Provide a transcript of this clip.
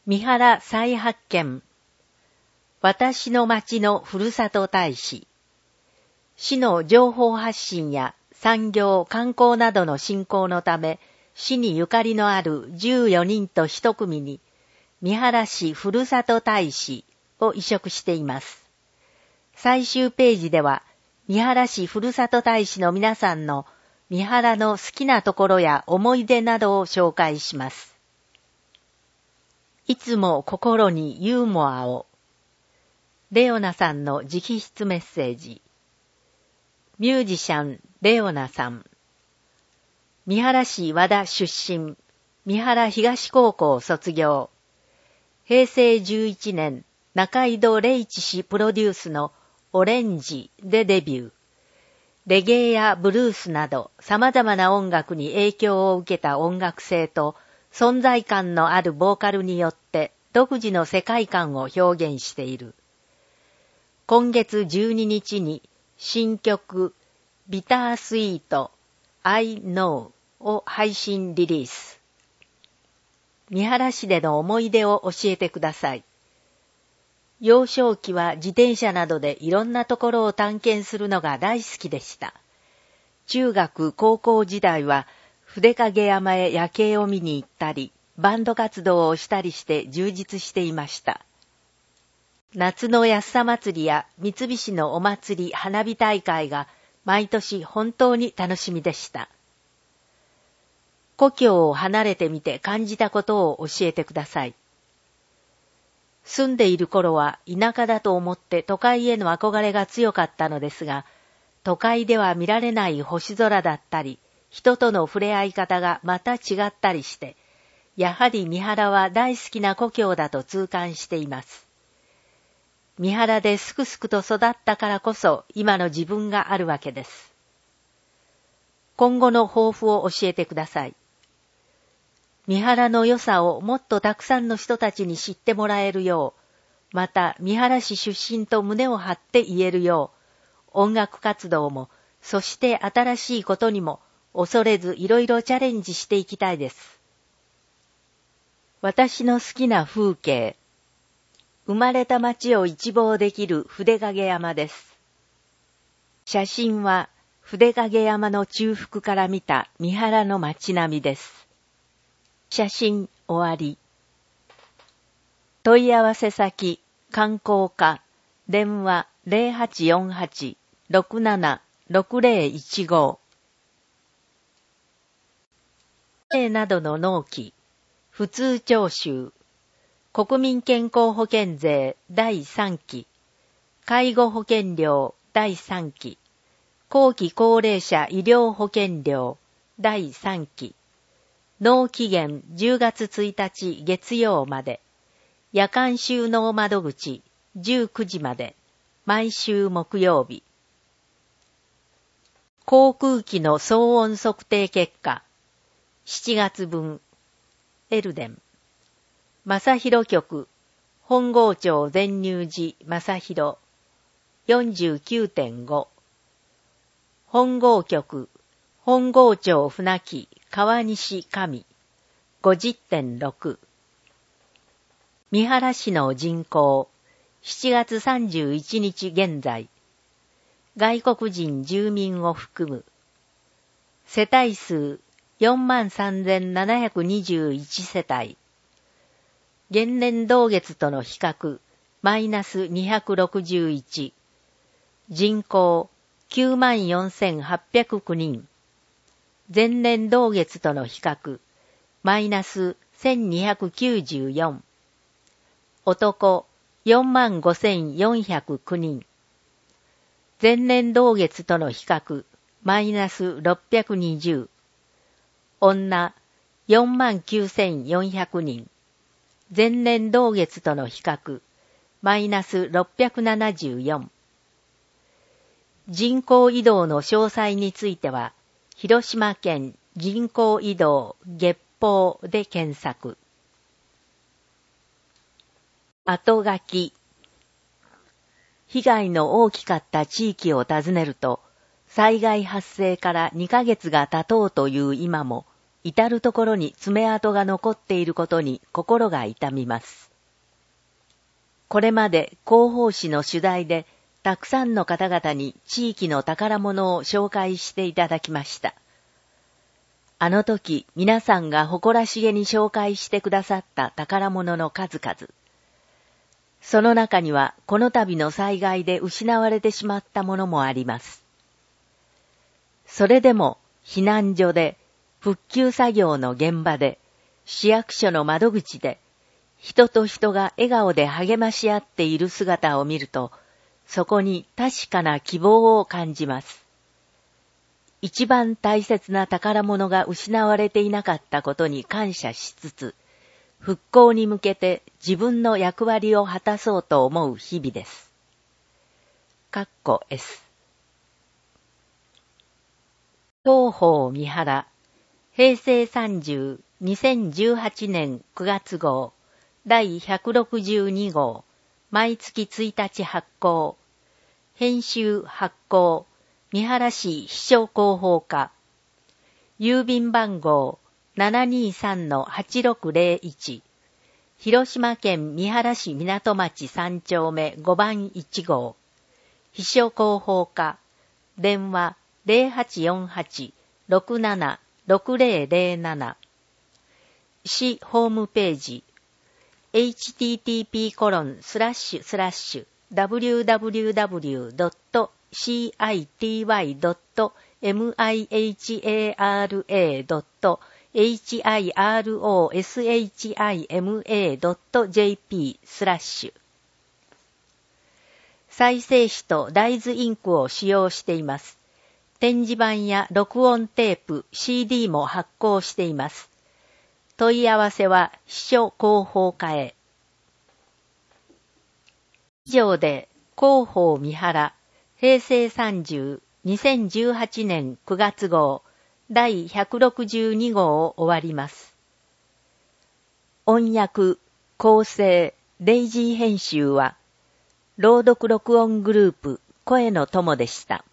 三原再発見。私の町のふるさと大使。市の情報発信や産業、観光などの振興のため、市にゆかりのある14人と一組に、三原市ふるさと大使を委嘱しています。最終ページでは、三原市ふるさと大使の皆さんの三原の好きなところや思い出などを紹介します。いつも心にユーモアを。レオナさんの直筆メッセージ。ミュージシャンレオナさん。三原市和田出身、三原東高校卒業。平成11年、中井戸礼一氏プロデュースのオレンジでデビュー。レゲエやブルースなど様々な音楽に影響を受けた音楽性と存在感のあるボーカルによって独自の世界観を表現している。今月12日に新曲ビタースイート I Know を配信リリース。三原市での思い出を教えてください。幼少期は自転車などでいろんなところを探検するのが大好きでした。中学、高校時代は筆影山へ夜景を見に行ったり、バンド活動をしたりして充実していました。夏の安さ祭りや三菱のお祭り花火大会が毎年本当に楽しみでした。故郷を離れてみて感じたことを教えてください。住んでいる頃は田舎だと思って都会への憧れが強かったのですが、都会では見られない星空だったり、人との触れ合い方がまた違ったりして、やはり三原は大好きな故郷だと痛感しています。三原ですくすくと育ったからこそ今の自分があるわけです。今後の抱負を教えてください。三原の良さをもっとたくさんの人たちに知ってもらえるよう、また三原市出身と胸を張って言えるよう、音楽活動も、そして新しいことにも恐れずいろいろチャレンジしていきたいです。私の好きな風景。生まれた町を一望できる筆影山です。写真は筆影山の中腹から見た三原の街並みです。写真終わり。問い合わせ先、観光課、電話 0848-676015。などの納期、普通徴収、国民健康保険税第3期、介護保険料第3期、後期高齢者医療保険料第3期、納期限10月1日月曜まで、夜間収納窓口19時まで、毎週木曜日。航空機の騒音測定結果、7月分、エルデン。正広局、本郷町全入寺正広、49.5。本郷局、本郷町船木川西上、50.6。三原市の人口、7月31日現在、外国人住民を含む、世帯数43,721 世帯、現年同月との比較、マイナス261、人口94,809 人、前年同月との比較、マイナス1,294、男45,409 人、前年同月との比較、マイナス620、女49,400 人、前年同月との比較、マイナス674。人口移動の詳細については、広島県人口移動月報で検索。後書き。被害の大きかった地域を訪ねると、災害発生から2ヶ月が経とうという今も、 至るところに爪痕が残っていることに心が痛みます。これまで広報誌の取材でたくさんの方々に地域の宝物を紹介していただきました。あの時皆さんが誇らしげに紹介してくださった宝物の数々。その中にはこの度の災害で失われてしまったものもあります。それでも避難所で、復旧作業の現場で、市役所の窓口で、人と人が笑顔で励まし合っている姿を見ると、そこに確かな希望を感じます。一番大切な宝物が失われていなかったことに感謝しつつ、復興に向けて自分の役割を果たそうと思う日々です。S。東方三原、平成30、2018年9月号、第162号、毎月1日発行。編集発行、三原市秘書広報課。郵便番号 723-8601。広島県三原市港町3丁目5番1号。秘書広報課。電話0848-676007。市ホームページ。www.city.mihara.hirosHIMA.jp/再生紙と大豆インクを使用しています。展示板や録音テープ、CD も発行しています。問い合わせは秘書広報課へ。以上で広報三原、平成30、2018年9月号、第162号を終わります。音訳、構成、デイジー編集は、朗読録音グループ、声の友でした。